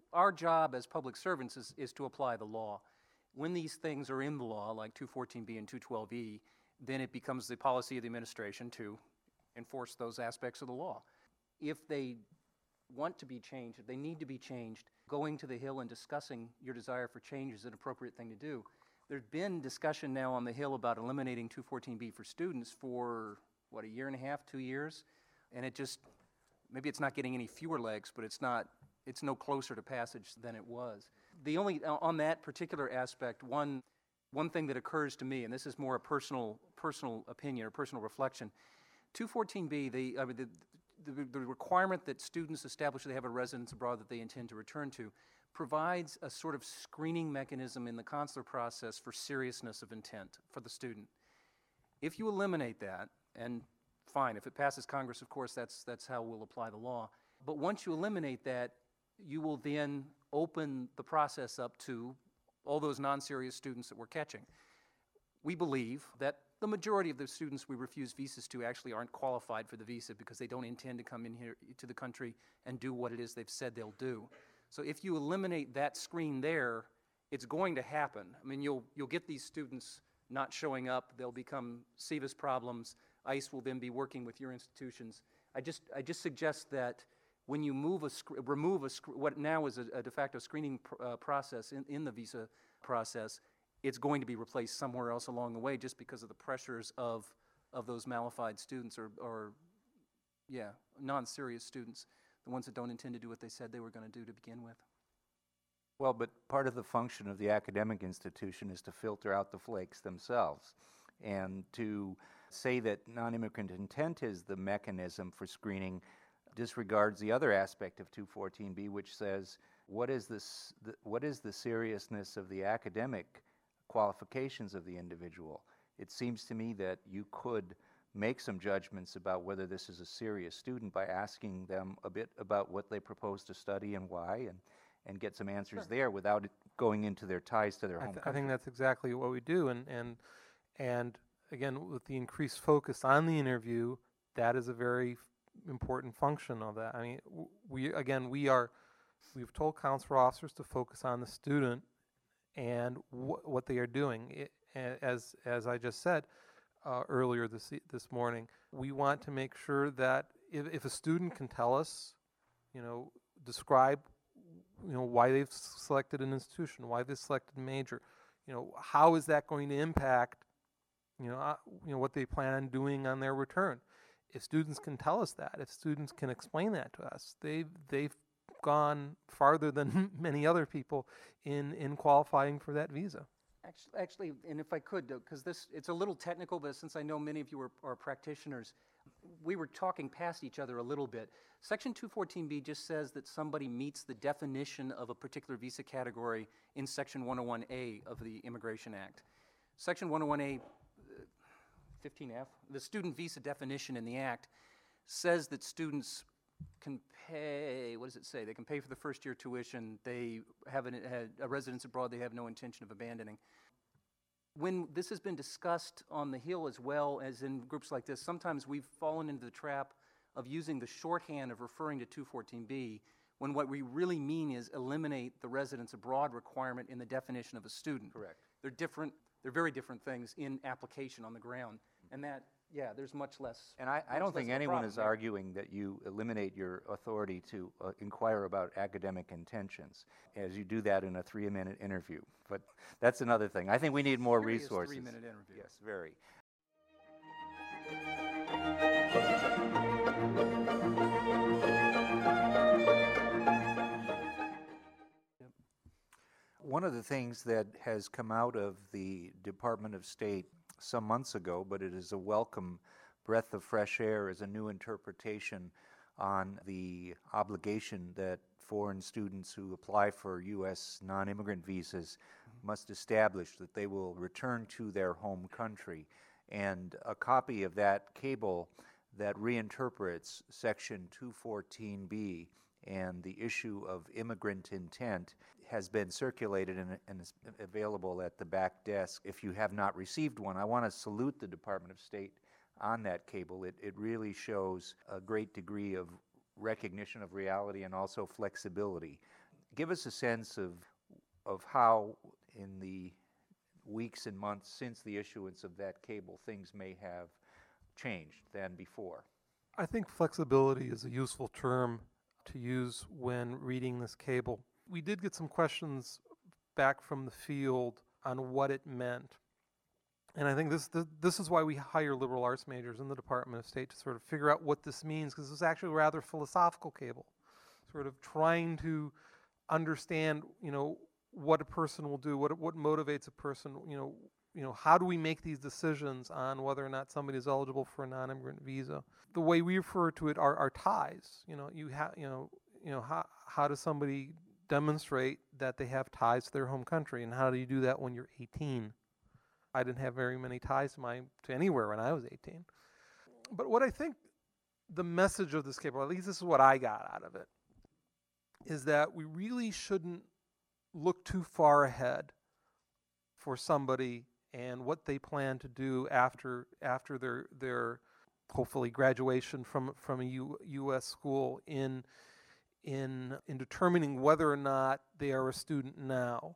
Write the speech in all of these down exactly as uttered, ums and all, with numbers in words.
our job as public servants is, is to apply the law. When these things are in the law, like two fourteen B and two twelve E, then it becomes the policy of the administration to enforce those aspects of the law. If they want to be changed, if they need to be changed, going to the Hill and discussing your desire for change is an appropriate thing to do. There's been discussion now on the Hill about eliminating two fourteen B for students for, what, a year and a half, two years? And it just, maybe it's not getting any fewer legs, but it's not, it's no closer to passage than it was. The only, on that particular aspect, one, one thing that occurs to me, and this is more a personal, personal opinion or personal reflection, two fourteen B, the, I mean, the, the, the requirement that students establish they have a residence abroad that they intend to return to provides a sort of screening mechanism in the consular process for seriousness of intent for the student. If you eliminate that, and fine, if it passes Congress, of course, that's, that's how we'll apply the law. But once you eliminate that, you will then open the process up to all those non-serious students that we're catching. We believe that the majority of the students we refuse visas to actually aren't qualified for the visa because they don't intend to come in here to the country and do what it is they've said they'll do. So if you eliminate that screen there, it's going to happen. I mean, you'll, you'll get these students not showing up. They'll become S E V I S problems. ICE will then be working with your institutions. I just, I just suggest that when you move a, remove a, what now is a, a de facto screening pr uh, process in, in the visa process, it's going to be replaced somewhere else along the way just because of the pressures of, of those malified students or, or yeah, non-serious students, the ones that don't intend to do what they said they were going to do to begin with. Well, but part of the function of the academic institution is to filter out the flakes themselves. And to say that non-immigrant intent is the mechanism for screening disregards the other aspect of two fourteen B, which says what is this, the, what is the seriousness of the academic qualifications of the individual. It seems to me that you could make some judgments about whether this is a serious student by asking them a bit about what they propose to study and why, and, and get some answers Sure. there without it going into their ties to their I home th country. I think that's exactly what we do, and, and, and again, with the increased focus on the interview, that is a very important function of that. I mean, w we, again, we are, we've told consular officers to focus on the student and wh what they are doing. It, as, as I just said uh, earlier this, e this morning, we want to make sure that if, if a student can tell us, you know, describe, you know, why they've selected an institution, why they've selected a major, you know, how is that going to impact, you know, uh, you know, what they plan on doing on their return. If students can tell us that, if students can explain that to us, they've, they've gone farther than many other people in, in qualifying for that visa. Actually, actually, and if I could, because this, it's a little technical, but since I know many of you are, are practitioners, we were talking past each other a little bit. Section two fourteen B just says that somebody meets the definition of a particular visa category in Section one oh one A of the Immigration Act. Section one oh one A, fifteen F, the student visa definition in the Act, says that students can pay, what does it say? They can pay for the first year tuition, they have an, a residence abroad they have no intention of abandoning. When this has been discussed on the Hill as well as in groups like this, sometimes we've fallen into the trap of using the shorthand of referring to two fourteen B when what we really mean is eliminate the residence abroad requirement in the definition of a student. Correct. They're different, they're very different things in application on the ground. And that, yeah, there's much less. And I, I much don't less think of a anyone problem is there. arguing that you eliminate your authority to uh, inquire about academic intentions as you do that in a three-minute interview. But that's another thing. I think we need more Serious resources. three-minute interview. Yes, very. One of the things that has come out of the Department of State some months ago, but it is a welcome breath of fresh air, is a new interpretation on the obligation that foreign students who apply for U S non-immigrant visas must establish that they will return to their home country. And a copy of that cable that reinterprets Section two fourteen B and the issue of immigrant intent has been circulated and, and is available at the back desk. If you have not received one, I want to salute the Department of State on that cable. It, it really shows a great degree of recognition of reality and also flexibility. give us a sense of of how, in the weeks and months since the issuance of that cable, things may have changed than before. I think flexibility is a useful term to use when reading this cable. We did get some questions back from the field on what it meant. And I think this, this this is why we hire liberal arts majors in the Department of State to sort of figure out what this means, because it's actually a rather philosophical cable, sort of trying to understand, you know, what a person will do, what what motivates a person, you know, you know, how do we make these decisions on whether or not somebody is eligible for a non-immigrant visa? The way we refer to it are, are ties. You know, you have, you know, you know, how how does somebody demonstrate that they have ties to their home country, and how do you do that when you're eighteen? I didn't have very many ties to my to anywhere when I was eighteen. But what I think the message of this cable, at least this is what I got out of it, is that we really shouldn't look too far ahead for somebody and what they plan to do after after their their hopefully graduation from from a U, U.S. school in in in determining whether or not they are a student now.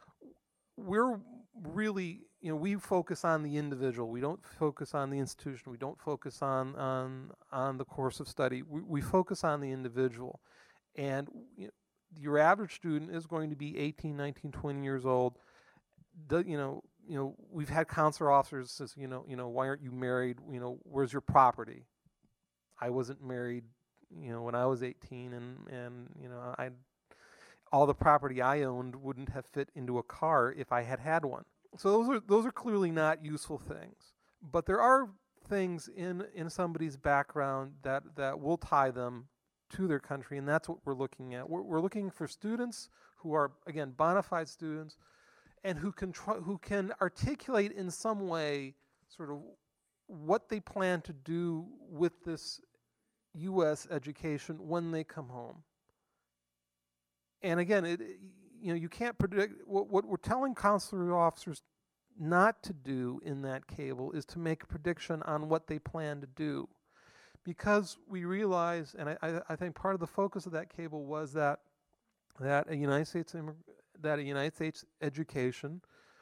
We're really, you know, we focus on the individual. We don't focus on the institution. We don't focus on on on the course of study. We, we focus on the individual. And you know, your average student is going to be eighteen, nineteen, twenty years old. The, you know, you know, we've had counselor officers says, you know, you know, why aren't you married? You know, where's your property? I wasn't married, you know, when I was eighteen, and and you know, I all the property I owned wouldn't have fit into a car if I had had one. So those are those are clearly not useful things. But there are things in in somebody's background that that will tie them to their country, and that's what we're looking at. We're, we're looking for students who are, again, bona fide students, and who can tr- who can articulate in some way sort of what they plan to do with this U S education when they come home. And again, it, you know, you can't predict. What, what we're telling consular officers not to do in that cable is to make a prediction on what they plan to do, because we realize, and I, I, I think part of the focus of that cable was that that a United States that a United States education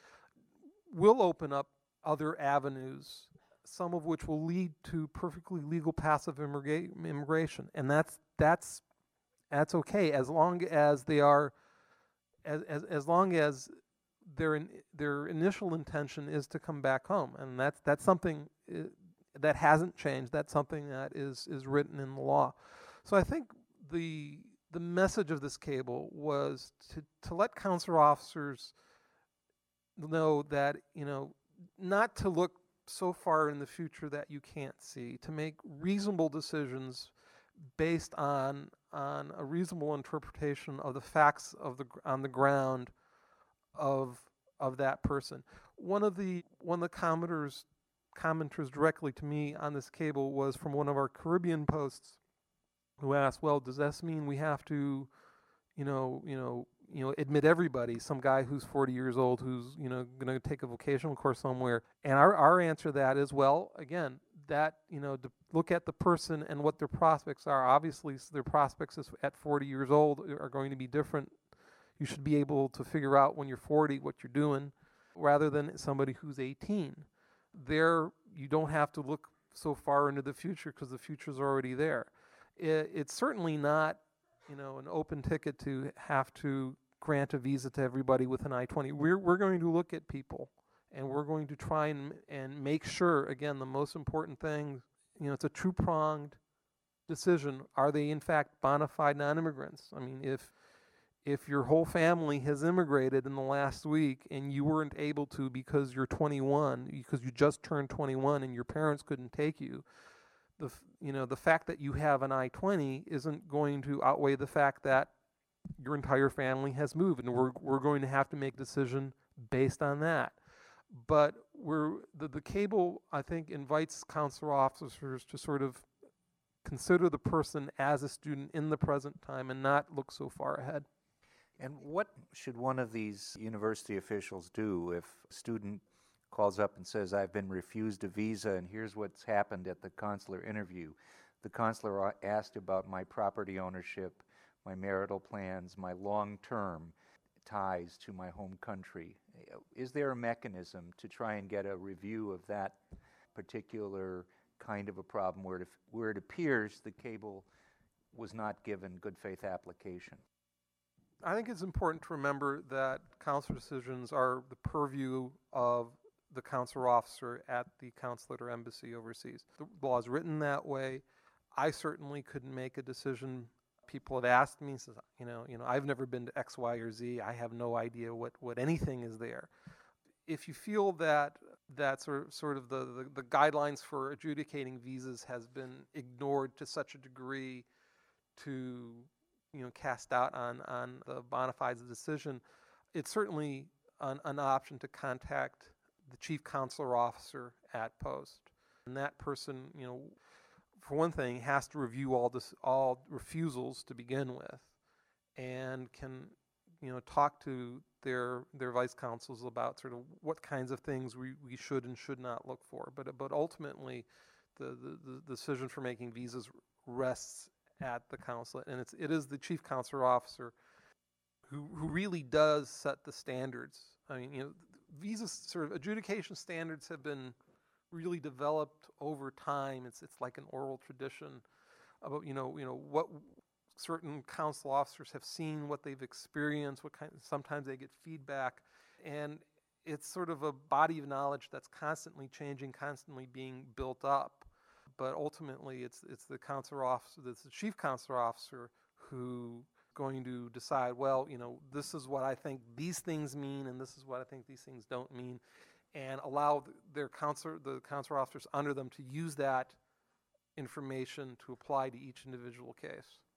will open up other avenues, some of which will lead to perfectly legal passive immigra- immigration, and that's that's. That's okay as long as they are, as as, as long as their in, their initial intention is to come back home, and that's that's something uh, that hasn't changed. That's something that is is written in the law. So I think the the message of this cable was to to let consular officers know that, you know, not to look so far in the future that you can't see, to make reasonable decisions based on on a reasonable interpretation of the facts of the on the ground of of that person. One of the one of the commenters commenters directly to me on this cable was from one of our Caribbean posts, who asked, "Well, does this mean we have to, you know, you know, you know, admit everybody? Some guy who's forty years old who's, you know, going to take a vocational course somewhere?" And our our answer to that is, well, again, that, you know, to look at the person and what their prospects are. Obviously, their prospects at forty years old are going to be different. You should be able to figure out when you're forty what you're doing, rather than somebody who's eighteen. There, you don't have to look so far into the future because the future's already there. It, it's certainly not, you know, an open ticket to have to grant a visa to everybody with an I twenty. We're we're going to look at people, and we're going to try and and make sure, again, the most important thing, you know, it's a two-pronged decision. Are they in fact bona fide non-immigrants? I mean, if if your whole family has immigrated in the last week and you weren't able to because you're twenty-one, because you just turned twenty-one and your parents couldn't take you, the you know the fact that you have an I twenty isn't going to outweigh the fact that your entire family has moved, and we're we're going to have to make a decision based on that. But we're the, the cable, I think, invites consular officers to sort of consider the person as a student in the present time and not look so far ahead. And what should one of these university officials do if a student calls up and says, "I've been refused a visa, and here's what's happened at the consular interview. The consular asked about my property ownership, my marital plans, my long-term ties to my home country. Is there a mechanism to try and get a review of that particular kind of a problem where it, where it appears the cable was not given good faith application? I think it's important to remember that consular decisions are the purview of the consular officer at the consulate or embassy overseas. The law is written that way. I certainly couldn't make a decision. People have asked me, says, you know, you know, I've never been to X, Y, or Z. I have no idea what, what anything is there. If you feel that that sort of, sort of the, the, the guidelines for adjudicating visas has been ignored to such a degree to, you know, cast doubt on, on the bona fides of the decision, it's certainly an, an option to contact the chief consular officer at post. And that person, you know, for one thing, has to review all this, all refusals to begin with, and can, you know, talk to their their vice consuls about sort of what kinds of things we, we should and should not look for. But but ultimately, the, the, the decision for making visas rests at the consulate, and it's it is the chief consular officer who who really does set the standards. I mean, you know, visa sort of adjudication standards have been really developed over time. It's it's like an oral tradition about, you know, you know what certain consular officers have seen, what they've experienced, what kind. Sometimes they get feedback, and it's sort of a body of knowledge that's constantly changing, constantly being built up. But ultimately, it's it's the consular officer, it's the chief consular officer who going to decide, well, you know, this is what I think these things mean, and this is what I think these things don't mean, and allow their consular, the consular officers under them to use that information to apply to each individual case.